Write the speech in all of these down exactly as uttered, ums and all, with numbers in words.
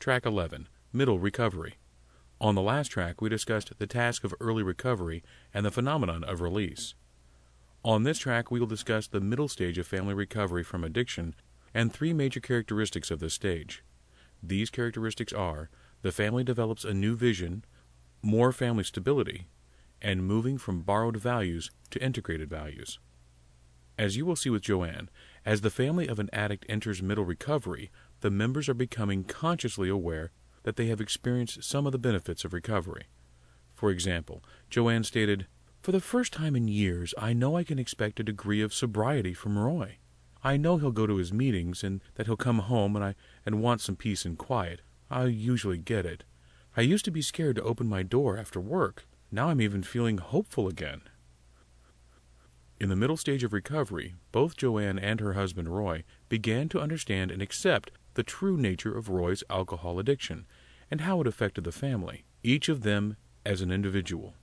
Track eleven, Middle Recovery. On the last track, we discussed the task of early recovery and the phenomenon of release. On this track, we will discuss the middle stage of family recovery from addiction and three major characteristics of this stage. These characteristics are: the family develops a new vision, more family stability, and moving from borrowed values to integrated values. As you will see with Joanne, as the family of an addict enters middle recovery, the members are becoming consciously aware that they have experienced some of the benefits of recovery. For example, Joanne stated, "For the first time in years, I know I can expect a degree of sobriety from Roy. I know he'll go to his meetings and that he'll come home and I and want some peace and quiet. I usually get it. I used to be scared to open my door after work. Now I'm even feeling hopeful again." In the middle stage of recovery, both Joanne and her husband Roy began to understand and accept the true nature of Roy's alcohol addiction and how it affected the family, each of them as an individual.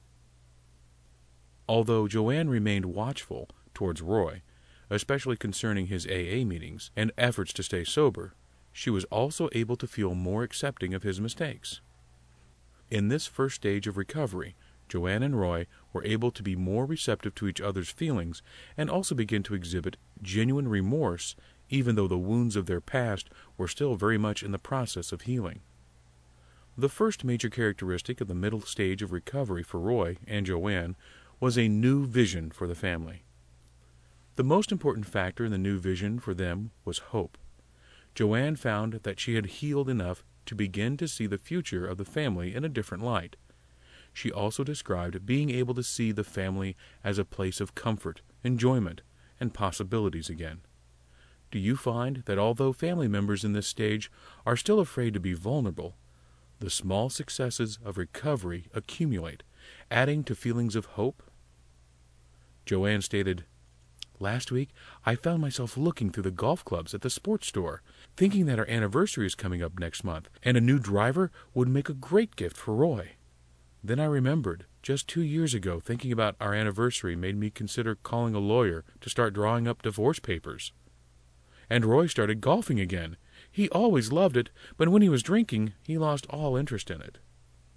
Although Joanne remained watchful towards Roy, especially concerning his A A meetings and efforts to stay sober, she was also able to feel more accepting of his mistakes. In this first stage of recovery, Joanne and Roy were able to be more receptive to each other's feelings and also begin to exhibit genuine remorse, even though the wounds of their past were still very much in the process of healing. The first major characteristic of the middle stage of recovery for Roy and Joanne was a new vision for the family. The most important factor in the new vision for them was hope. Joanne found that she had healed enough to begin to see the future of the family in a different light. She also described being able to see the family as a place of comfort, enjoyment, and possibilities again. Do you find that although family members in this stage are still afraid to be vulnerable, the small successes of recovery accumulate, adding to feelings of hope? Joanne stated, "Last week, I found myself looking through the golf clubs at the sports store, thinking that our anniversary is coming up next month, and a new driver would make a great gift for Roy. Then I remembered, just two years ago, thinking about our anniversary made me consider calling a lawyer to start drawing up divorce papers. And Roy started golfing again. He always loved it, but when he was drinking, he lost all interest in it."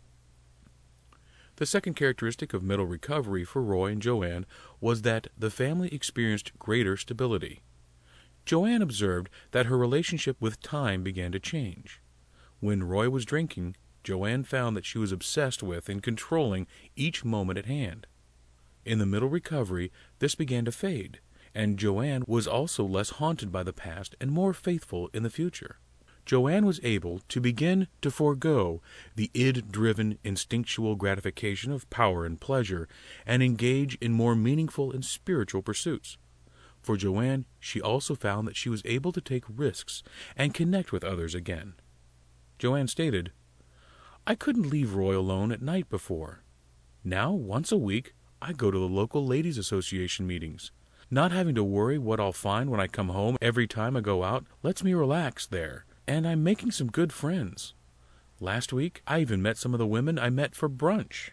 The second characteristic of middle recovery for Roy and Joanne was that the family experienced greater stability. Joanne observed that her relationship with time began to change. When Roy was drinking, Joanne found that she was obsessed with and controlling each moment at hand. In the middle recovery, this began to fade, and Joanne was also less haunted by the past and more faithful in the future. Joanne was able to begin to forego the id-driven instinctual gratification of power and pleasure and engage in more meaningful and spiritual pursuits. For Joanne, she also found that she was able to take risks and connect with others again. Joanne stated, "I couldn't leave Roy alone at night before. Now, once a week, I go to the local ladies' association meetings. Not having to worry what I'll find when I come home every time I go out lets me relax there, and I'm making some good friends. Last week, I even met some of the women I met for brunch."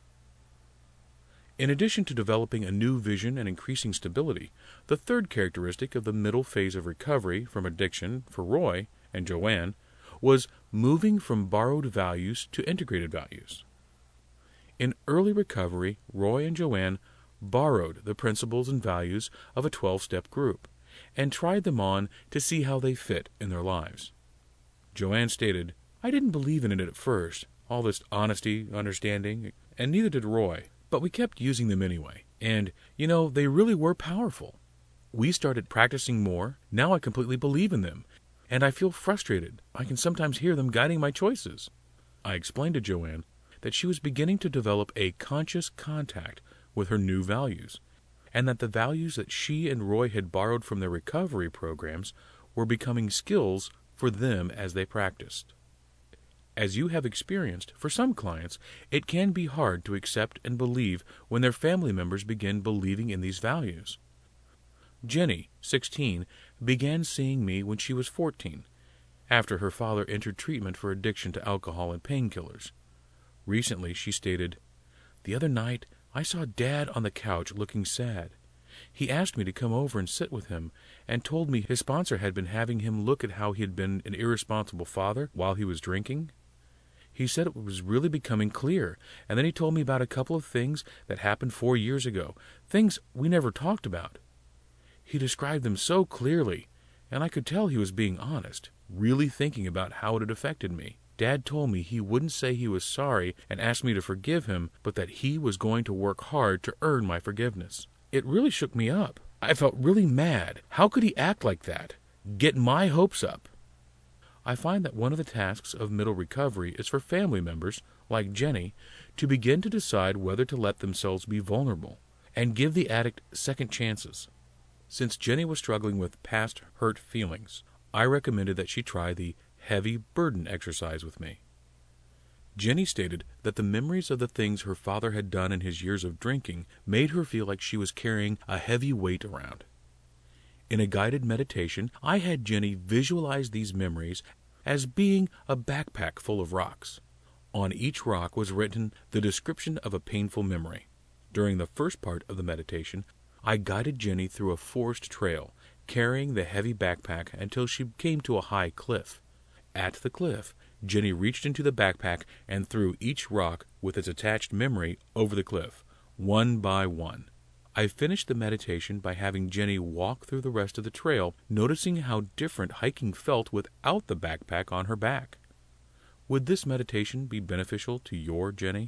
In addition to developing a new vision and increasing stability, the third characteristic of the middle phase of recovery from addiction for Roy and Joanne was moving from borrowed values to integrated values. In early recovery, Roy and Joanne borrowed the principles and values of a twelve-step group and tried them on to see how they fit in their lives. Joanne stated, "I didn't believe in it at first, all this honesty, understanding, and neither did Roy, but we kept using them anyway, and, you know, they really were powerful. We started practicing more, now I completely believe in them, and I feel frustrated. I can sometimes hear them guiding my choices." I explained to Joanne that she was beginning to develop a conscious contact with her new values, and that the values that she and Roy had borrowed from their recovery programs were becoming skills for them as they practiced. As you have experienced, for some clients, it can be hard to accept and believe when their family members begin believing in these values. Jenny, sixteen, began seeing me when she was fourteen, after her father entered treatment for addiction to alcohol and painkillers. Recently, she stated, "The other night, I saw Dad on the couch looking sad. He asked me to come over and sit with him, and told me his sponsor had been having him look at how he had been an irresponsible father while he was drinking. He said it was really becoming clear, and then he told me about a couple of things that happened four years ago, things we never talked about. He described them so clearly, and I could tell he was being honest, really thinking about how it had affected me. Dad told me he wouldn't say he was sorry and asked me to forgive him, but that he was going to work hard to earn my forgiveness. It really shook me up. I felt really mad. How could he act like that? Get my hopes up. I find that one of the tasks of middle recovery is for family members, like Jenny, to begin to decide whether to let themselves be vulnerable and give the addict second chances. Since Jenny was struggling with past hurt feelings, I recommended that she try the heavy burden exercise with me. Jenny stated that the memories of the things her father had done in his years of drinking made her feel like she was carrying a heavy weight around. In a guided meditation, I had Jenny visualize these memories as being a backpack full of rocks. On each rock was written the description of a painful memory. During the first part of the meditation, I guided Jenny through a forest trail, carrying the heavy backpack until she came to a high cliff. At the cliff, Jenny reached into the backpack and threw each rock with its attached memory over the cliff, one by one. I finished the meditation by having Jenny walk through the rest of the trail, noticing how different hiking felt without the backpack on her back. Would this meditation be beneficial to your Jenny?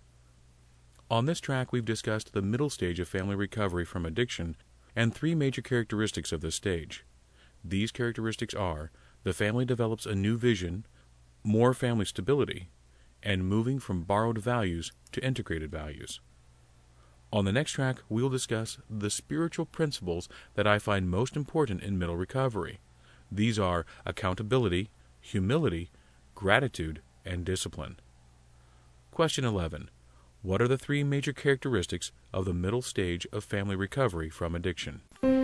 On this track, we've discussed the middle stage of family recovery from addiction and three major characteristics of this stage. These characteristics are: the family develops a new vision, more family stability, and moving from borrowed values to integrated values. On the next track, we'll discuss the spiritual principles that I find most important in middle recovery. These are accountability, humility, gratitude, and discipline. Question eleven. What are the three major characteristics of the middle stage of family recovery from addiction?